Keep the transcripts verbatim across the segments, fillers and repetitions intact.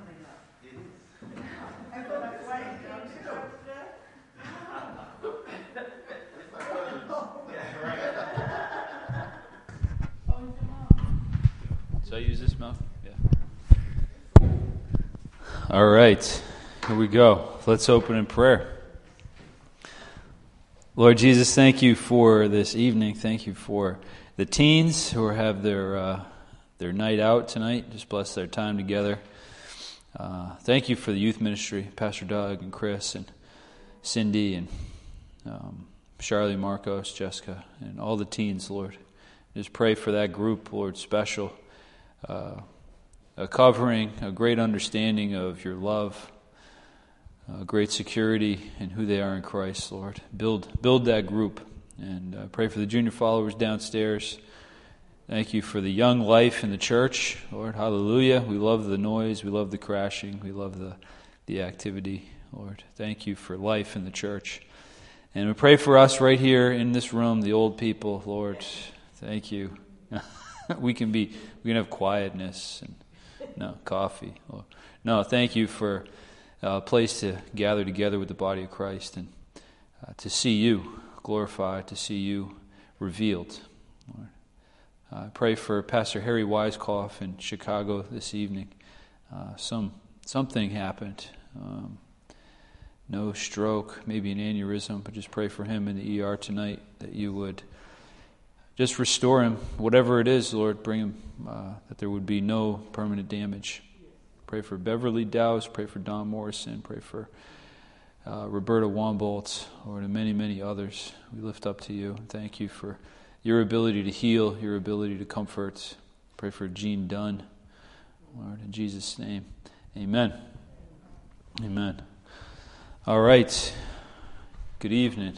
So I use this mouth? Yeah. All right, here we go. Let's open in prayer. Lord Jesus, thank you for this evening. Thank you for the teens who have their uh, their night out tonight. Just bless their time together. Uh, thank you for the youth ministry, Pastor Doug and Chris and Cindy and um, Charlie, Marcos, Jessica, and all the teens, Lord. Just pray for that group, Lord, special. Uh, a covering, a great understanding of your love, a great security in who they are in Christ, Lord. Build build that group, and uh, pray for the junior followers downstairs. Thank you for the young life in the church, Lord. Hallelujah. We love the noise, we love the crashing, we love the, the activity, Lord. Thank you for life in the church. And we pray for us right here in this room, the old people, Lord. Thank you. we can be, we can have quietness and no coffee. No, thank you for a place to gather together with the body of Christ and uh, to see you glorified, to see you revealed. Lord. I pray for Pastor Harry Weiskopf in Chicago this evening. Uh, some something happened. Um, no stroke, maybe an aneurysm, but just pray for him in the E R tonight that you would just restore him, whatever it is, Lord, bring him, uh, that there would be no permanent damage. Pray for Beverly Dowse, pray for Don Morrison, pray for uh, Roberta Wamboltz, Lord, and many, many others. We lift up to you. Thank you for your ability to heal, your ability to comfort. Pray for Gene Dunn, Lord, in Jesus' name. Amen. Amen. All right. Good evening.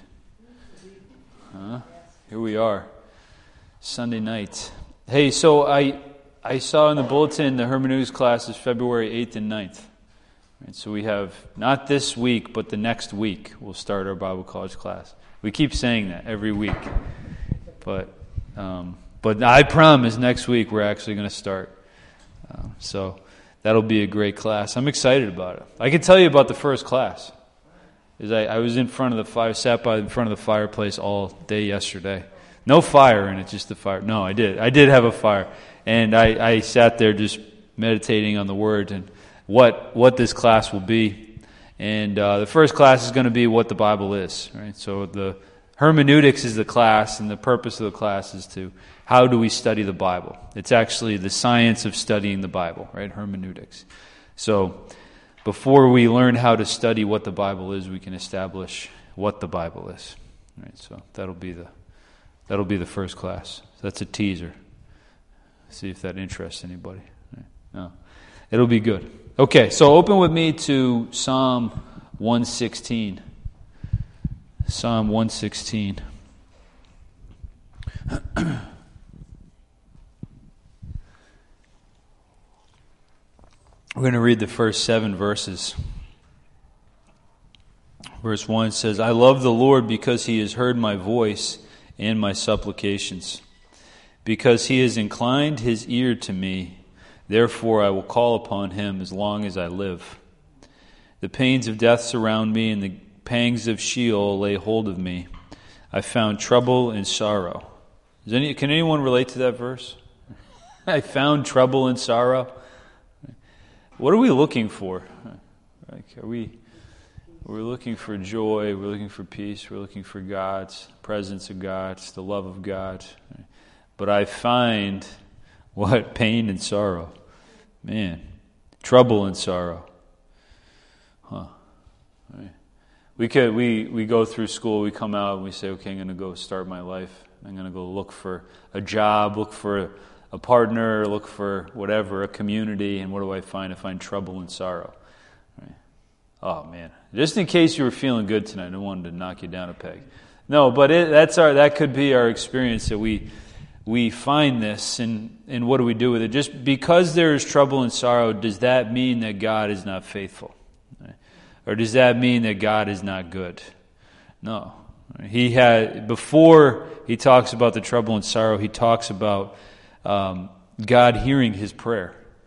Huh? Here we are. Sunday night. Hey, so I I saw in the bulletin the hermeneutics class is February eighth and ninth. Right, so we have, not this week, but the next week, we'll start our Bible college class. We keep saying that every week. But um, but I promise next week we're actually going to start. Um, so that'll be a great class. I'm excited about it. I can tell you about the first class. Is I, I was in front of the fire, sat by in front of the fireplace all day yesterday. No fire in it, just the fire. No, I did. I did have a fire. And I, I sat there just meditating on the Word and what what this class will be. And uh, the first class is going to be what the Bible is. Right. So the hermeneutics is the class, and the purpose of the class is to, how do we study the Bible? It's actually the science of studying the Bible, right? Hermeneutics. So before we learn how to study what the Bible is, we can establish what the Bible is. Right. So that'll be the That'll be the first class. That's a teaser. See if that interests anybody. No. It'll be good. Okay, so open with me to Psalm one sixteen. Psalm one sixteen. We're going to read the first seven verses. Verse one says, I love the Lord because He has heard my voice and my supplications. Because He has inclined His ear to me, therefore I will call upon Him as long as I live. The pains of death surround me, and the pangs of Sheol lay hold of me. I found trouble and sorrow. Is any, can anyone relate to that verse? I found trouble and sorrow. What are we looking for? Like, are we... We're looking for joy, we're looking for peace, we're looking for God's presence of God, the love of God. But I find, what? Pain and sorrow. Man, trouble and sorrow. Huh. Right. We could we, we go through school, we come out and we say, okay, I'm going to go start my life. I'm going to go look for a job, look for a, a partner, look for whatever, a community, and what do I find? I find trouble and sorrow. Right. Oh, man. Just in case you were feeling good tonight, I wanted to knock you down a peg. No, but it, that's our that could be our experience, that we we find this, and, and what do we do with it? Just because there is trouble and sorrow, does that mean that God is not faithful? Right? Or does that mean that God is not good? No. He had, before he talks about the trouble and sorrow, he talks about um, God hearing his prayer.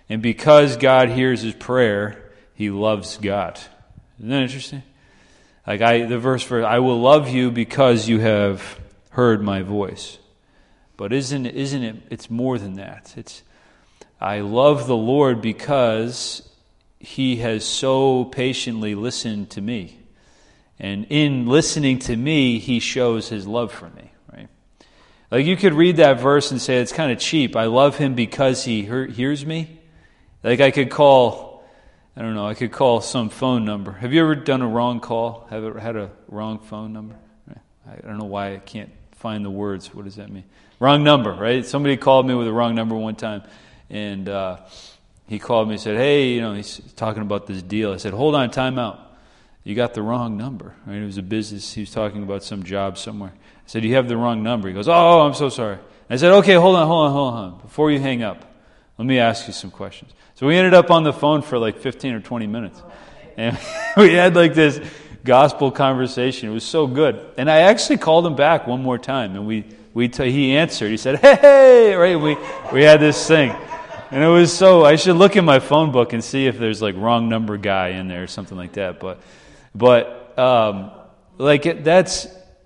And because God hears his prayer, he loves God. Isn't that interesting? Like I, the verse for I will love you because you have heard my voice. But isn't isn't it? It's more than that. It's I love the Lord because he has so patiently listened to me, and in listening to me, he shows his love for me. Right? Like you could read that verse and say it's kind of cheap. I love him because he he- hears me. Like I could call. I don't know, I could call some phone number. Have you ever done a wrong call? Have ever had a wrong phone number? I don't know why I can't find the words. What does that mean? Wrong number, right? Somebody called me with a wrong number one time, and uh, he called me and said, hey, you know, he's talking about this deal. I said, hold on, time out. You got the wrong number. Right? It was a business. He was talking about some job somewhere. I said, you have the wrong number. He goes, oh, I'm so sorry. I said, okay, hold on, hold on, hold on. Before you hang up, let me ask you some questions. So we ended up on the phone for like fifteen or twenty minutes. And we had like this gospel conversation. It was so good. And I actually called him back one more time. And we, we t- he answered. He said, hey, hey, right? We, we had this thing. And it was so, I should look in my phone book and see if there's like wrong number guy in there or something like that. But, but um, like it, that's,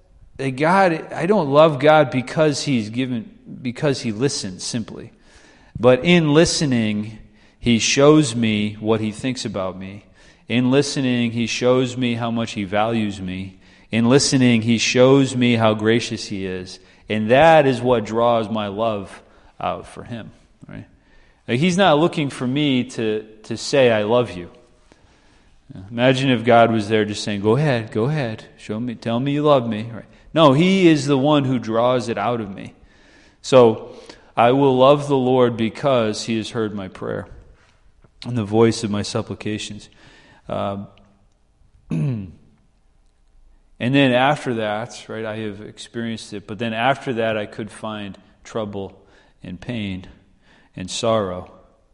God, I don't love God because he's given, because he listens simply. But in listening, he shows me what he thinks about me. In listening, he shows me how much he values me. In listening, he shows me how gracious he is. And that is what draws my love out for him. Right? Like he's not looking for me to, to say, I love you. Imagine if God was there just saying, go ahead, go ahead. Show me, tell me you love me. Right? No, he is the one who draws it out of me. So, I will love the Lord because he has heard my prayer and the voice of my supplications. Uh, and then after that, right, I have experienced it, but then after that I could find trouble and pain and sorrow.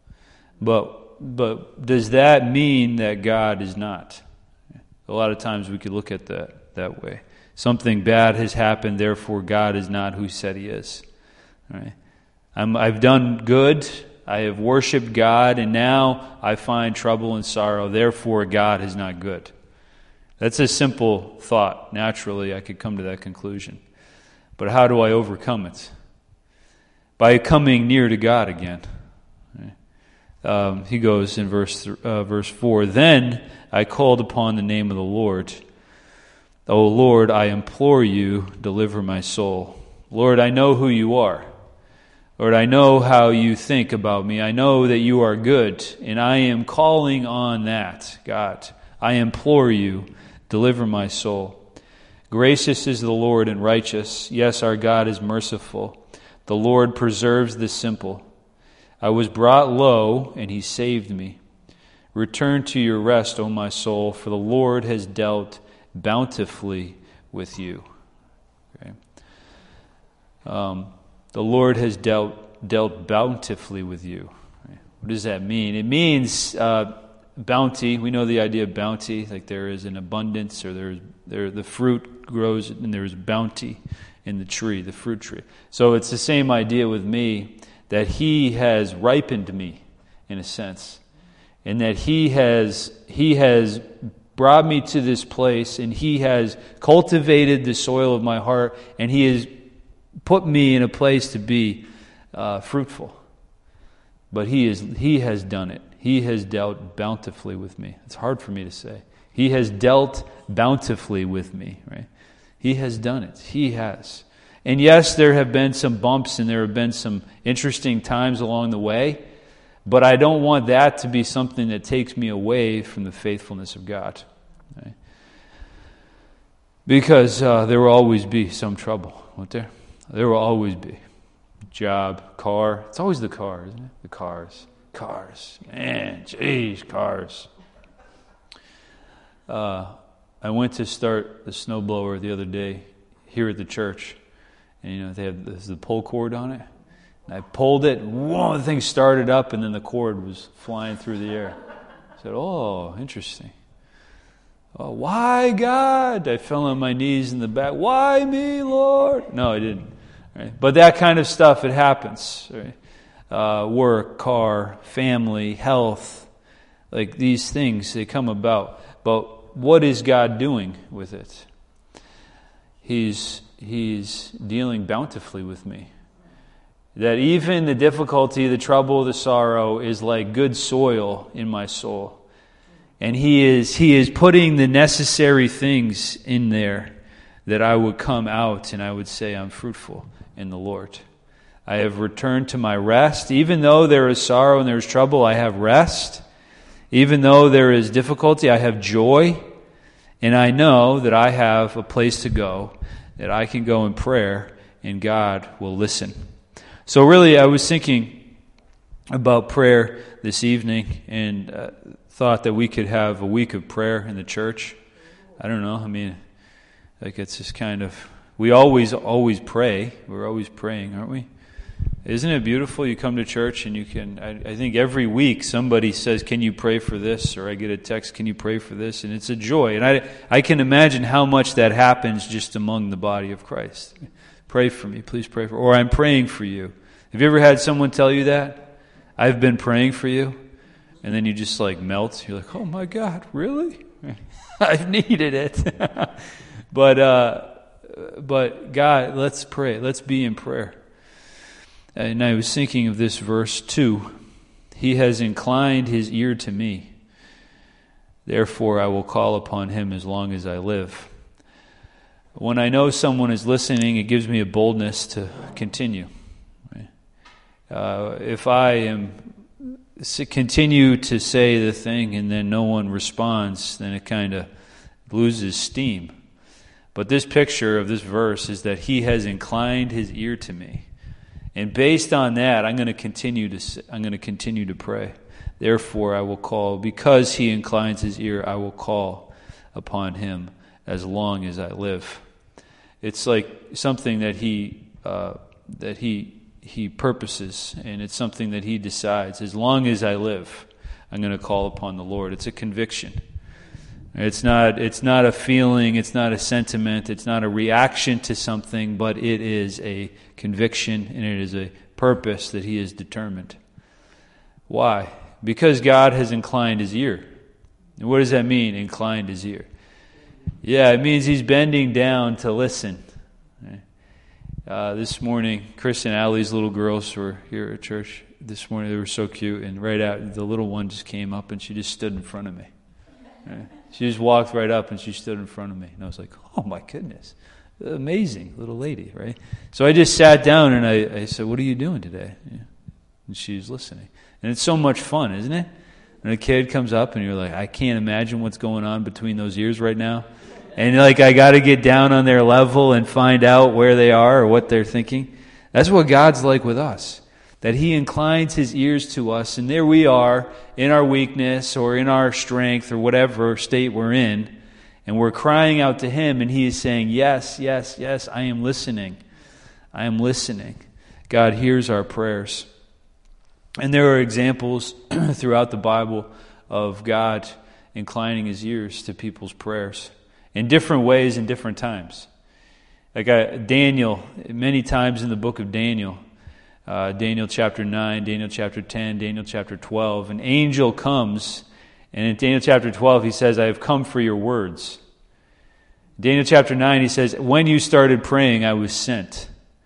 But but does that mean that God is not? A lot of times we could look at that that way. Something bad has happened, therefore God is not who he said he is. All right? I'm, I've done good, I have worshipped God, and now I find trouble and sorrow, therefore God is not good. That's a simple thought. Naturally, I could come to that conclusion. But how do I overcome it? By coming near to God again. Um, he goes in verse uh, verse four, then I called upon the name of the Lord. O Lord, I implore you, deliver my soul. Lord, I know who you are. Lord, I know how you think about me. I know that you are good, and I am calling on that, God. I implore you, deliver my soul. Gracious is the Lord and righteous. Yes, our God is merciful. The Lord preserves the simple. I was brought low, and he saved me. Return to your rest, O my soul, for the Lord has dealt bountifully with you. Okay. Um, the Lord has dealt dealt bountifully with you. What does that mean? It means uh, bounty. We know the idea of bounty, like there is an abundance, or there's there the fruit grows, and there is bounty in the tree, the fruit tree. So it's the same idea with me, that he has ripened me, in a sense, and that he has he has brought me to this place, and he has cultivated the soil of my heart, and he has put me in a place to be uh, fruitful. But he is he has done it. He has dealt bountifully with me. It's hard for me to say. He has dealt bountifully with me, right? He has done it. He has. And yes, there have been some bumps and there have been some interesting times along the way, but I don't want that to be something that takes me away from the faithfulness of God. Right? Because uh, there will always be some trouble, won't there? There will always be. Job, car. It's always the car, isn't it? The cars. Cars. Man, jeez, cars. Uh, I went to start the snowblower the other day here at the church. And, you know, they have this, the pull cord on it. And I pulled it, and whoa, the thing started up, and then the cord was flying through the air. I said, oh, interesting. Oh, why, God? I fell on my knees in the back. Why me, Lord? No, I didn't. Right? But that kind of stuff, it happens. Right? uh, work, car, family, health, like these things, they come about. But what is God doing with it? He's, he's dealing bountifully with me. That even the difficulty, the trouble, the sorrow is like good soil in my soul. And He is He is putting the necessary things in there that I would come out and I would say I'm fruitful in the Lord. I have returned to my rest. Even though there is sorrow and there is trouble, I have rest. Even though there is difficulty, I have joy. And I know that I have a place to go, that I can go in prayer and God will listen. So really, I was thinking about prayer this evening and uh, thought that we could have a week of prayer in the church. I don't know. I mean, like it's just kind of, we always, always pray. We're always praying, aren't we? Isn't it beautiful? You come to church and you can, I, I think every week somebody says, can you pray for this? Or I get a text, can you pray for this? And it's a joy. And I, I can imagine how much that happens just among the body of Christ. Pray for me, please pray for me. Or I'm praying for you. Have you ever had someone tell you that? I've been praying for you. And then you just like melt. You're like, oh my God, really? I've needed it. but, uh, but God, let's pray. Let's be in prayer. And I was thinking of this verse too. He has inclined His ear to me. Therefore I will call upon Him as long as I live. When I know someone is listening, it gives me a boldness to continue. Uh, if I am continue to say the thing and then no one responds, then it kind of loses steam. But this picture of this verse is that He has inclined His ear to me, and based on that, I'm going to continue to I'm going to continue to pray. Therefore, I will call, because He inclines His ear, I will call upon Him as long as I live. It's like something that He uh, that He. He purposes, and it's something that He decides. As long as I live, I'm going to call upon the Lord. It's a conviction. It's not, it's not a feeling, it's not a sentiment, it's not a reaction to something, but it is a conviction, and it is a purpose that He has determined. Why? Because God has inclined His ear. And what does that mean, inclined His ear? Yeah, it means He's bending down to listen. Uh, this morning, Chris and Allie's little girls were here at church this morning. They were so cute, and right out, the little one just came up and she just stood in front of me. Right? She just walked right up and she stood in front of me, and I was like, "Oh my goodness, amazing little lady!" Right? So I just sat down and I, I said, "What are you doing today?" Yeah. And she's listening, and it's so much fun, isn't it? And a kid comes up and you're like, "I can't imagine what's going on between those ears right now." And like, I got to get down on their level and find out where they are or what they're thinking. That's what God's like with us. That He inclines His ears to us, and there we are in our weakness or in our strength or whatever state we're in, and we're crying out to Him, and He is saying, yes, yes, yes, I am listening. I am listening. God hears our prayers. And there are examples throughout the Bible of God inclining His ears to people's prayers in different ways in different times. Like I, Daniel, many times in the book of Daniel, uh, Daniel chapter nine, Daniel chapter ten, Daniel chapter twelve, an angel comes, and in Daniel chapter twelve he says, I have come for your words. Daniel chapter nine he says, when you started praying, I was sent.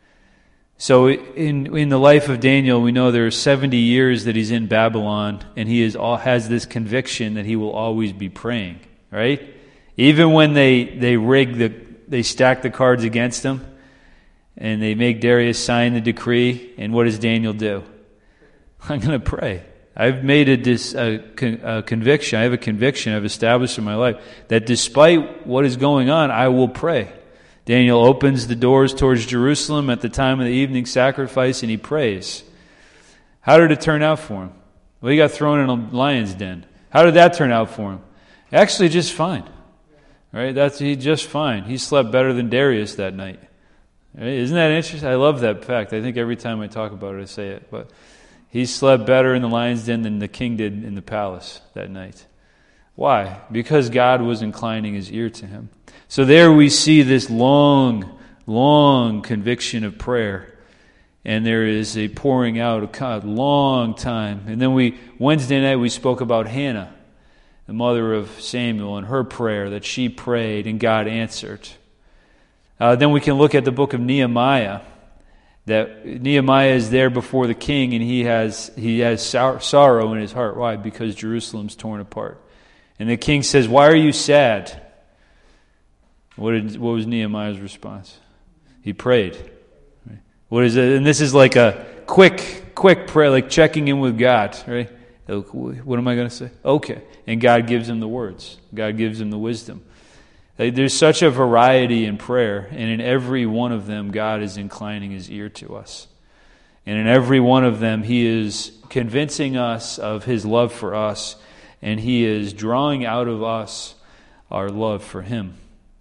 So in in the life of Daniel, we know there are seventy years that he's in Babylon, and he is all, has this conviction that he will always be praying, right? Even when they, they rig the, they stack the cards against him, and they make Darius sign the decree, and what does Daniel do? I'm going to pray. I've made a, dis, a, a conviction, I have a conviction I've established in my life, that despite what is going on, I will pray. Daniel opens the doors towards Jerusalem at the time of the evening sacrifice, and he prays. How did it turn out for him? Well, he got thrown in a lion's den. How did that turn out for him? Actually, just fine. Right? That's he just fine. He slept better than Darius that night. Right? Isn't that interesting? I love that fact. I think every time I talk about it, I say it. But he slept better in the lion's den than the king did in the palace that night. Why? Because God was inclining His ear to him. So there we see this long, long conviction of prayer. And there is a pouring out of God, long time. And then we Wednesday night we spoke about Hannah, the mother of Samuel, and her prayer that she prayed and God answered. Uh, then we can look at the book of Nehemiah. That Nehemiah is there before the king, and he has he has sor- sorrow in his heart. Why? Because Jerusalem's torn apart. And the king says, "Why are you sad?" What did what was Nehemiah's response? He prayed. What is it? And this is like a quick, quick prayer, like checking in with God, right? What am I going to say? Okay. And God gives him the words. God gives him the wisdom. There's such a variety in prayer, and in every one of them, God is inclining his ear to us. And in every one of them, he is convincing us of his love for us, and he is drawing out of us our love for him.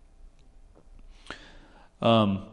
Um.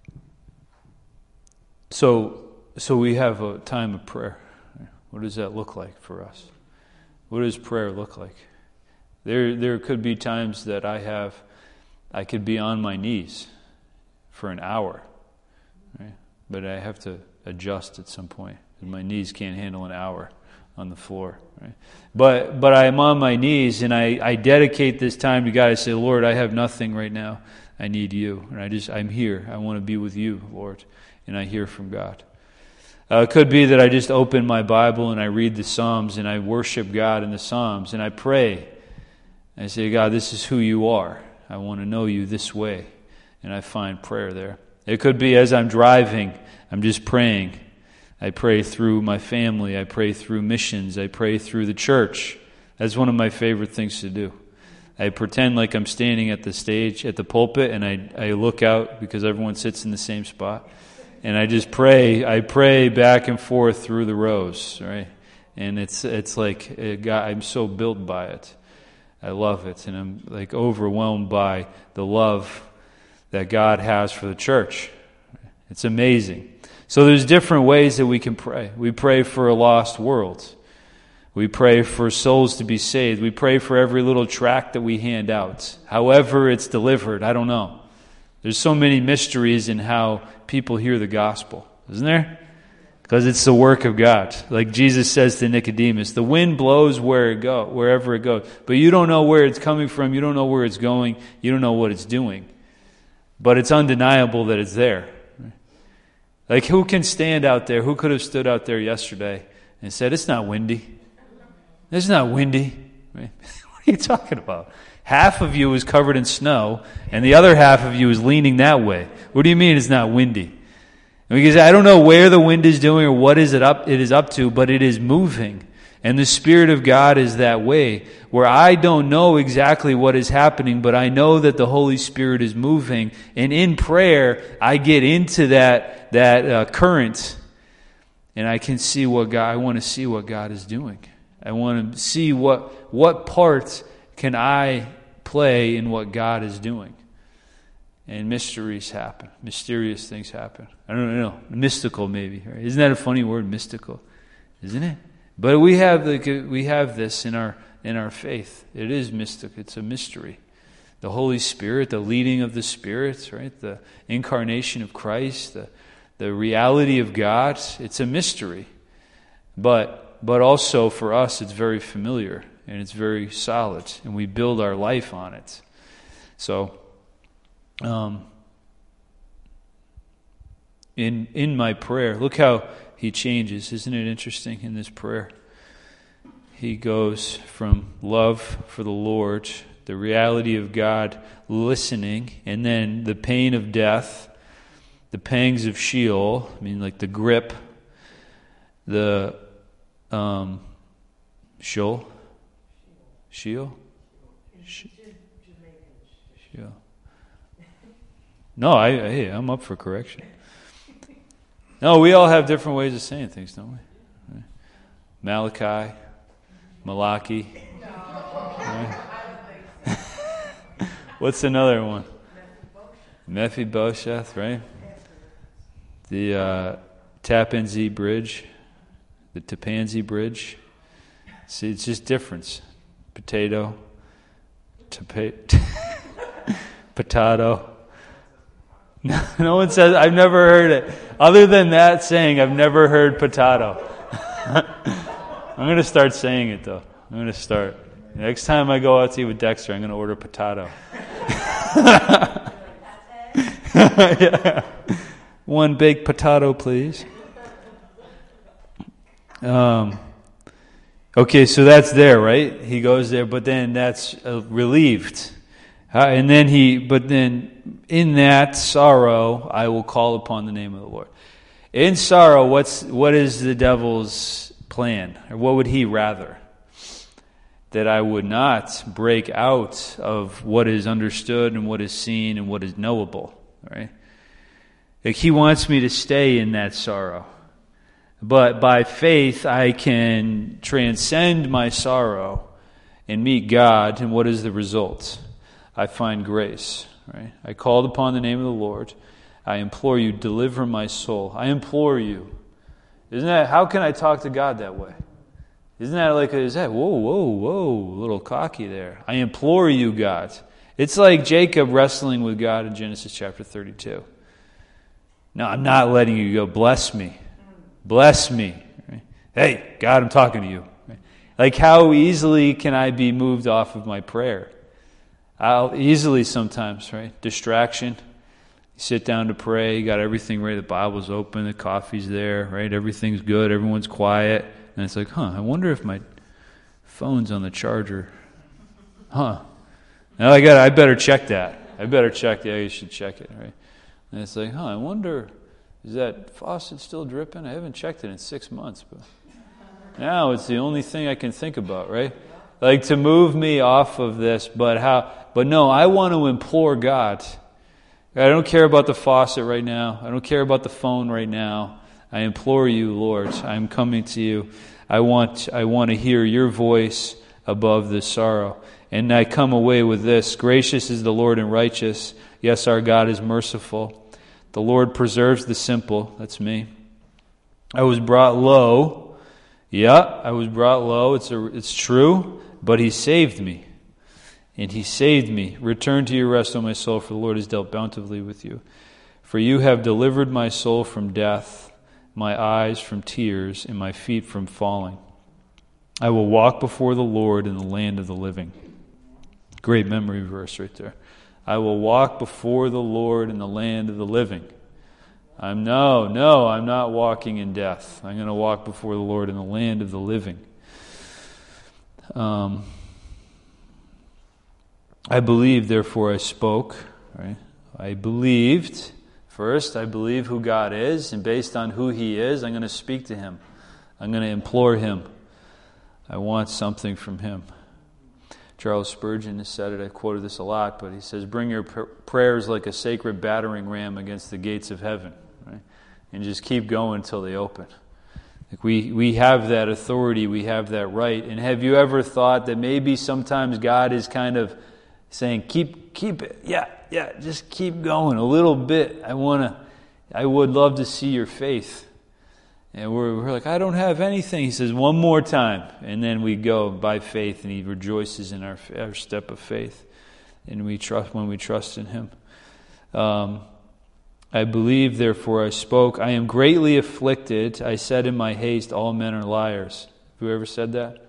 So, so we have a time of prayer. What does that look like for us? What does prayer look like? There, there could be times that I have, I could be on my knees for an hour, right? But I have to adjust at some point. My knees can't handle an hour on the floor, right? But, but I'm on my knees and I, I dedicate this time to God. I say, Lord, I have nothing right now. I need you, and I just, I'm here. I want to be with you, Lord. And I hear from God. Uh, it could be that I just open my Bible and I read the Psalms and I worship God in the Psalms and I pray. I say, God, this is who you are. I want to know you this way. And I find prayer there. It could be as I'm driving, I'm just praying. I pray through my family. I pray through missions. I pray through the church. That's one of my favorite things to do. I pretend like I'm standing at the stage, at the pulpit, and I, I look out because everyone sits in the same spot. And I just pray, I pray back and forth through the rows, right? And it's it's like, it got, I'm so built by it. I love it. And I'm like overwhelmed by the love that God has for the church. It's amazing. So there's different ways that we can pray. We pray for a lost world. We pray for souls to be saved. We pray for every little tract that we hand out. However it's delivered, I don't know. There's so many mysteries in how people hear the gospel, isn't there? Because it's the work of God. Like Jesus says to Nicodemus, the wind blows where it go, wherever it goes. But you don't know where it's coming from. You don't know where it's going. You don't know what it's doing. But it's undeniable that it's there. Like who can stand out there? Who could have stood out there yesterday and said, it's not windy. It's not windy. Right? What are you talking about? Half of you is covered in snow, and the other half of you is leaning that way. What do you mean it's not windy? Because I don't know where the wind is doing or what is it up it is up to, but it is moving. And the Spirit of God is that way, where I don't know exactly what is happening, but I know that the Holy Spirit is moving. And in prayer, I get into that that uh, current, and I can see what God. I want to see what God is doing. I want to see what what part can I play in what God is doing. And mysteries happen. Mysterious things happen. I don't know. Mystical maybe. Right? Isn't that a funny word, mystical? Isn't it? But we have like we have this in our in our faith. It is mystic. It's a mystery. The Holy Spirit, the leading of the Spirit, right? The incarnation of Christ, the the reality of God. It's a mystery. But but also for us it's very familiar. And it's very solid, and we build our life on it. So, um, in in my prayer, look how he changes. Isn't it interesting in this prayer? He goes from love for the Lord, the reality of God, listening, and then the pain of death, the pangs of Sheol, I mean like the grip, the um, Sheol, Sheol? Sheol. No, I, hey, I'm up for correction. No, we all have different ways of saying things, don't we? Right? Malachi, Malachi. Right? What's another one? Mephibosheth, right? The uh, Tappan Zee Bridge, the Tappan Zee Bridge. See, it's just difference. Potato, tapa- potato, No one says, I've never heard it. Other than that saying, I've never heard potato. I'm going to start saying it, though. I'm going to start. Next time I go out to eat with Dexter, I'm going to order potato. Yeah. One big potato, please. Um. Okay, so that's there, right? He goes there, but then that's uh, relieved. Uh, and then he, but then in that sorrow, I will call upon the name of the Lord. In sorrow, what's what is the devil's plan? Or what would he rather? That I would not break out of what is understood and what is seen and what is knowable, right? Like he wants me to stay in that sorrow. But by faith, I can transcend my sorrow and meet God. And what is the result? I find grace. Right? I called upon the name of the Lord. I implore you, deliver my soul. I implore you. Isn't that, how can I talk to God that way? Isn't that like, is that, whoa, whoa, whoa, a little cocky there. I implore you, God. It's like Jacob wrestling with God in Genesis chapter thirty-two. No, I'm not letting you go. Bless me. Bless me. Right? Hey, God, I'm talking to you. Right? Like how easily can I be moved off of my prayer? I'll easily sometimes, right? Distraction. You sit down to pray, you got everything ready, the Bible's open, the coffee's there, right? Everything's good, everyone's quiet. And it's like, huh, I wonder if my phone's on the charger. Huh. Now I got I better check that. I better check that. Yeah, you should check it, right? And it's like, huh, I wonder, is that faucet still dripping? I haven't checked it in six months, but now it's the only thing I can think about, right? Like to move me off of this, but how? But no, I want to implore God. I don't care about the faucet right now. I don't care about the phone right now. I implore you, Lord. I'm coming to you. I want, I want to hear your voice above this sorrow. And I come away with this. Gracious is the Lord and righteous. Yes, our God is merciful. The Lord preserves the simple. That's me. I was brought low. Yeah, I was brought low. It's a, it's true. But he saved me. And he saved me. Return to your rest, O my soul, for the Lord has dealt bountifully with you. For you have delivered my soul from death, my eyes from tears, and my feet from falling. I will walk before the Lord in the land of the living. Great memory verse right there. I will walk before the Lord in the land of the living. I'm no, no, I'm not walking in death. I'm going to walk before the Lord in the land of the living. Um, I believed, therefore I spoke. Right? I believed. First, I believe who God is, and based on who He is, I'm going to speak to Him. I'm going to implore Him. I want something from Him. Charles Spurgeon has said it, I quoted this a lot, but he says, bring your pr- prayers like a sacred battering ram against the gates of heaven. Right? And just keep going until they open. Like we, we have that authority, we have that right. And have you ever thought that maybe sometimes God is kind of saying, keep keep it, yeah, yeah, just keep going a little bit. I want to, I would love to see your faith. And we're, we're like, I don't have anything. He says, one more time. And then we go by faith, and He rejoices in our, our step of faith. And we trust when we trust in Him. Um, I believe, therefore I spoke. I am greatly afflicted. I said in my haste, all men are liars. Have you ever said that?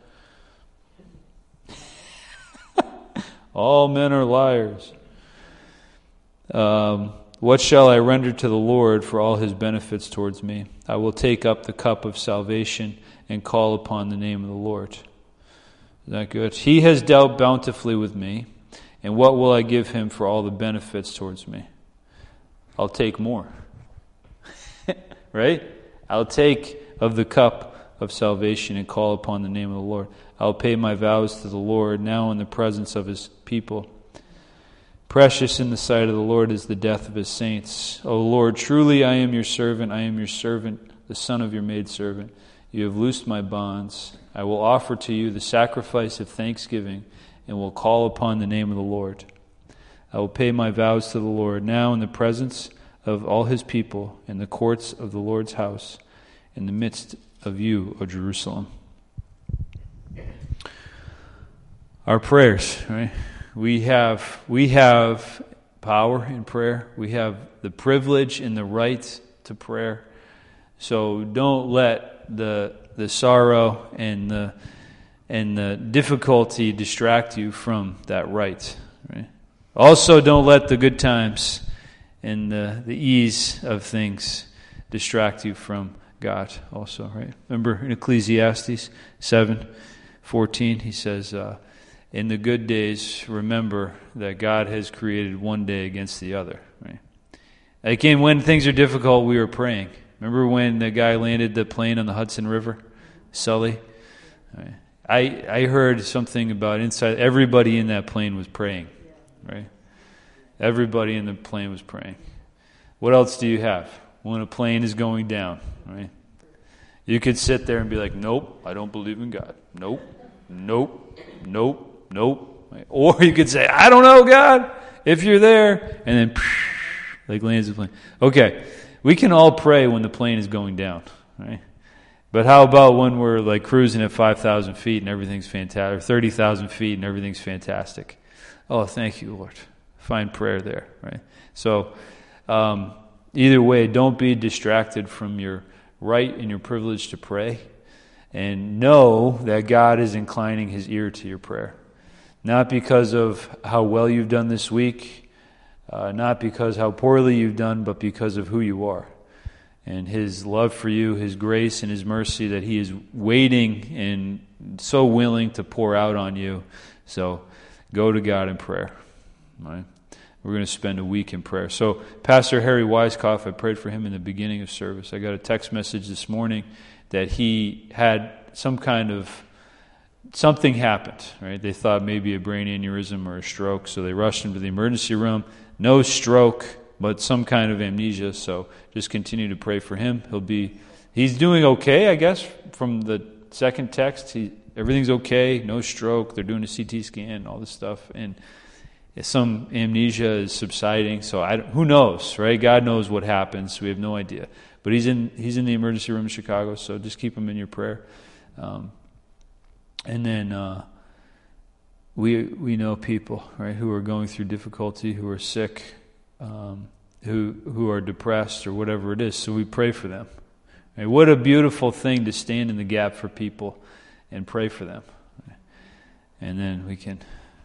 All men are liars. Um, what shall I render to the Lord for all His benefits towards me? I will take up the cup of salvation and call upon the name of the Lord. Is that good? He has dealt bountifully with me, and what will I give Him for all the benefits towards me? I'll take more. Right? I'll take of the cup of salvation and call upon the name of the Lord. I'll pay my vows to the Lord now in the presence of His people. Precious in the sight of the Lord is the death of His saints. O Lord, truly I am your servant. I am your servant, the son of your maidservant. You have loosed my bonds. I will offer to you the sacrifice of thanksgiving and will call upon the name of the Lord. I will pay my vows to the Lord now in the presence of all His people, in the courts of the Lord's house, in the midst of you, O Jerusalem. Our prayers, right? We have we have power in prayer. We have the privilege and the right to prayer. So don't let the the sorrow and the and the difficulty distract you from that right. Right? Also, don't let the good times and the, the ease of things distract you from God also, right? Remember in Ecclesiastes seven fourteen, he says, uh, in the good days, remember that God has created one day against the other, right? Again, when things are difficult, we were praying. Remember when the guy landed the plane on the Hudson River, Sully? Right. I I heard something about inside, everybody in that plane was praying, right? Everybody in the plane was praying. What else do you have when a plane is going down, right? You could sit there and be like, nope, I don't believe in God. Nope, nope, nope, nope. Right? Or you could say, I don't know, God, if you're there. And then, like lands the plane. Okay, we can all pray when the plane is going down, right? But how about when we're like cruising at five thousand feet and everything's fantastic, or thirty thousand feet and everything's fantastic? Oh, thank you, Lord. Find prayer there, right? So, um, either way, don't be distracted from your right and your privilege to pray, and know that God is inclining His ear to your prayer. Not because of how well you've done this week, uh, not because how poorly you've done, but because of who you are. And His love for you, His grace and His mercy that He is waiting and so willing to pour out on you. So go to God in prayer. All right? We're going to spend a week in prayer. So Pastor Harry Weiskopf, I prayed for him in the beginning of service. I got a text message this morning that he had some kind of, something happened, right? They thought maybe a brain aneurysm or a stroke, so they rushed him to the emergency room. No stroke, but some kind of amnesia, so just continue to pray for him. He'll be, he's doing okay, I guess, from the second text. He, everything's okay, no stroke. They're doing a C T scan, all this stuff, and some amnesia is subsiding, so I, who knows, right? God knows what happens. We have no idea. But he's in he's in the emergency room in Chicago, so just keep him in your prayer. Um, and then uh, we we know people, right, who are going through difficulty, who are sick, um, who who are depressed or whatever it is. So we pray for them. Right? What a beautiful thing to stand in the gap for people and pray for them. Right? And then we can.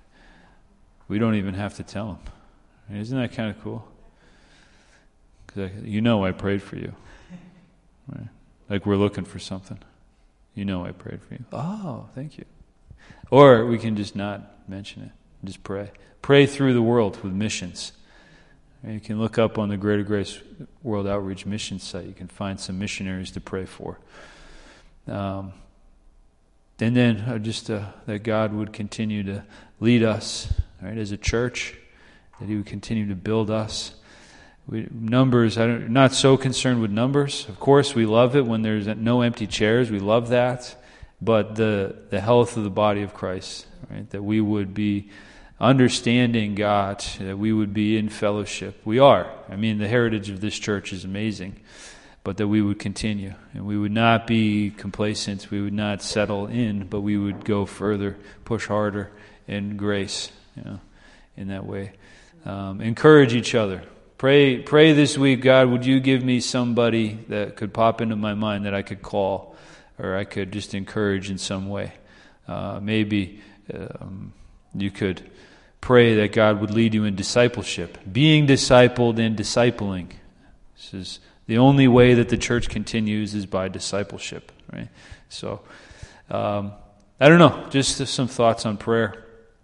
We don't even have to tell them. Right? Isn't that kind of cool? Because you know I prayed for you. Right? Like we're looking for something. You know I prayed for you. Oh, thank you. Or we can just not mention it. Just pray. Pray through the world with missions. Right? You can look up on the Greater Grace World Outreach Mission site. You can find some missionaries to pray for. Um, and then uh, just uh, that God would continue to lead us, right, as a church, that He would continue to build us. We, numbers, I don't, not so concerned with numbers. Of course, we love it when there's no empty chairs. We love that. But the the health of the body of Christ, right, that we would be understanding God, that we would be in fellowship. We are. I mean, the heritage of this church is amazing. But that we would continue, and we would not be complacent. We would not settle in, but we would go further, push harder in grace, you know, in that way. Um, encourage each other. Pray, pray this week, God, would you give me somebody that could pop into my mind that I could call, or I could just encourage in some way. Uh, maybe um, you could pray that God would lead you in discipleship, being discipled and discipling. This is the only way that the church continues is by discipleship, right? So, um, I don't know, just some thoughts on prayer.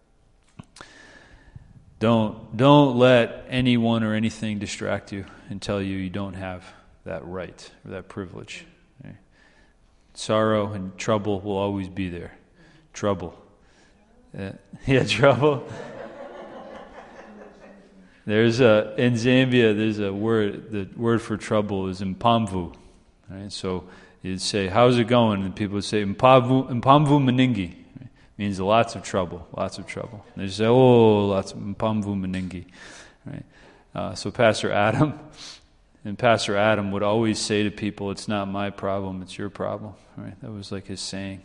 Don't don't let anyone or anything distract you and tell you you don't have that right or that privilege. Right? Sorrow and trouble will always be there. Trouble. Uh, yeah, trouble. There's a in Zambia. There's a word. The word for trouble is impamvu, right? So you'd say, "How's it going?" And people would say, "Impamvu, impamvu maningi." Right? Means lots of trouble, lots of trouble. And they say, "Oh, lots of impamvu maningi." Right? Uh, so Pastor Adam, and Pastor Adam would always say to people, "It's not my problem; it's your problem." Right? That was like his saying.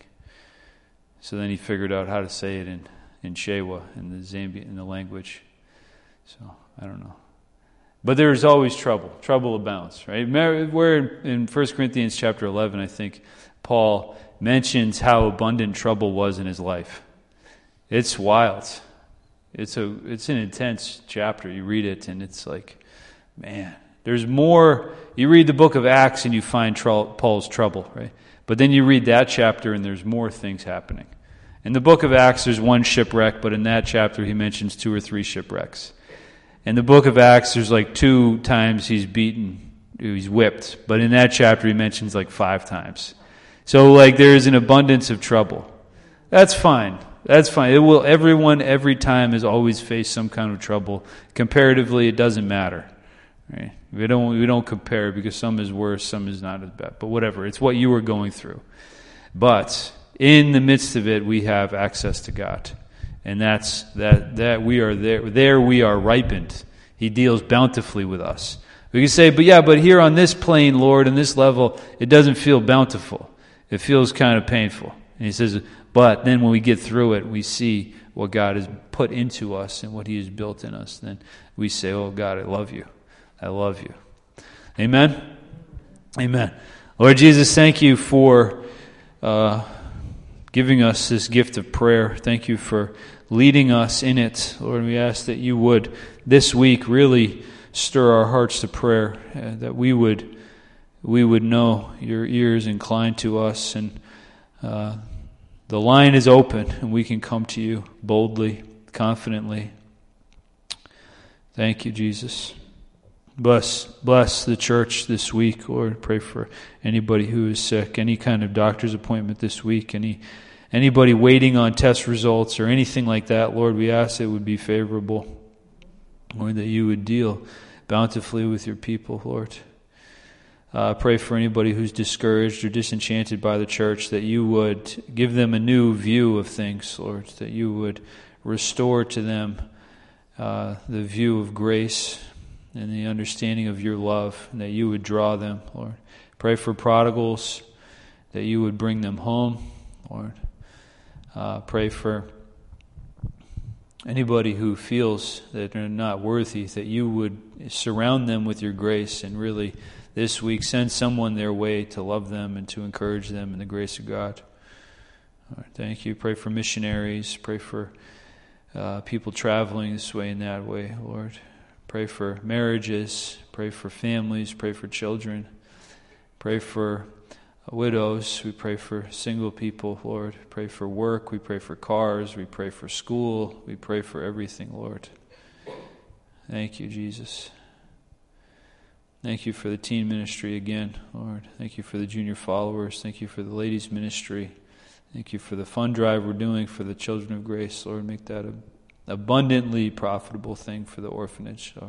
So then he figured out how to say it in in Shewa, in the Zambian, in the language. So, I don't know. But there is always trouble. Trouble abounds, right? Where in First Corinthians chapter eleven, I think, Paul mentions how abundant trouble was in his life. It's wild. It's a it's an intense chapter. You read it and it's like, man, there's more. You read the book of Acts and you find tr- Paul's trouble, right? But then you read that chapter and there's more things happening. In the book of Acts, there's one shipwreck, but in that chapter he mentions two or three shipwrecks. In the book of Acts, there's like two times he's beaten, he's whipped. But in that chapter, he mentions like five times. So like there's an abundance of trouble. That's fine. That's fine. It will. Everyone, every time, has always faced some kind of trouble. Comparatively, it doesn't matter. Right? We don't. We don't compare because some is worse, some is not as bad. But whatever. It's what you were going through. But in the midst of it, we have access to God. And that's that that we are there. There we are ripened. He deals bountifully with us. We can say, but yeah, but here on this plane, Lord, on this level, it doesn't feel bountiful. It feels kind of painful. And he says, but then when we get through it, we see what God has put into us and what he has built in us. Then we say, oh God, I love you. I love you. Amen? Amen. Lord Jesus, thank you for uh, giving us this gift of prayer. Thank you for leading us in it. Lord, we ask that you would this week really stir our hearts to prayer, uh, that we would we would know your ears inclined to us, and uh, the line is open, and we can come to you boldly, confidently. Thank you, Jesus. Bless, bless the church this week, Lord. Pray for anybody who is sick, any kind of doctor's appointment this week, any anybody waiting on test results or anything like that, Lord, we ask it would be favorable. Lord, that you would deal bountifully with your people, Lord. Uh, pray for anybody who's discouraged or disenchanted by the church, that you would give them a new view of things, Lord, that you would restore to them uh, the view of grace and the understanding of your love, and that you would draw them, Lord. Pray for prodigals, that you would bring them home, Lord. Uh, pray for anybody who feels that they're not worthy, that you would surround them with your grace and really this week send someone their way to love them and to encourage them in the grace of God. Lord, thank you. Pray for missionaries. Pray for uh, people traveling this way and that way, Lord. Pray for marriages. Pray for families. Pray for children. Pray for widows. We pray for single people, Lord. Pray for work. We pray for cars. We pray for school. We pray for everything, Lord. Thank you, Jesus. Thank you for the teen ministry again, Lord. Thank you for the junior followers. Thank you for the ladies' ministry. Thank you for the fund drive we're doing for the Children of Grace, Lord. Make that an abundantly profitable thing for the orphanage, Lord.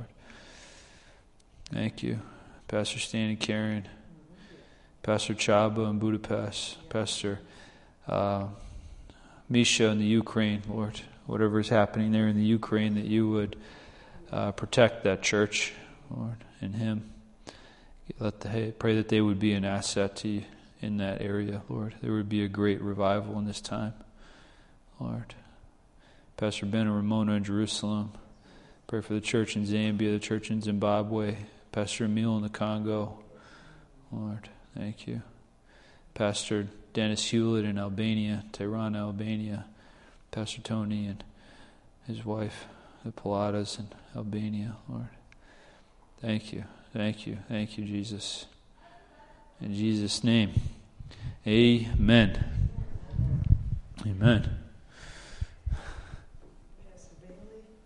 Thank you. Pastor Stan and Karen, Pastor Chaba in Budapest, Pastor uh, Misha in the Ukraine, Lord. Whatever is happening there in the Ukraine, that you would uh, protect that church, Lord, and him. Let the, pray that they would be an asset to you in that area, Lord. There would be a great revival in this time, Lord. Pastor Ben and Ramona in Jerusalem. Pray for the church in Zambia, the church in Zimbabwe. Pastor Emil in the Congo, Lord. Thank you. Pastor Dennis Hewlett in Albania, Tehran, Albania. Pastor Tony and his wife, the Pilatas in Albania, Lord. Thank you. Thank you. Thank you, Jesus. In Jesus' name, amen. Amen.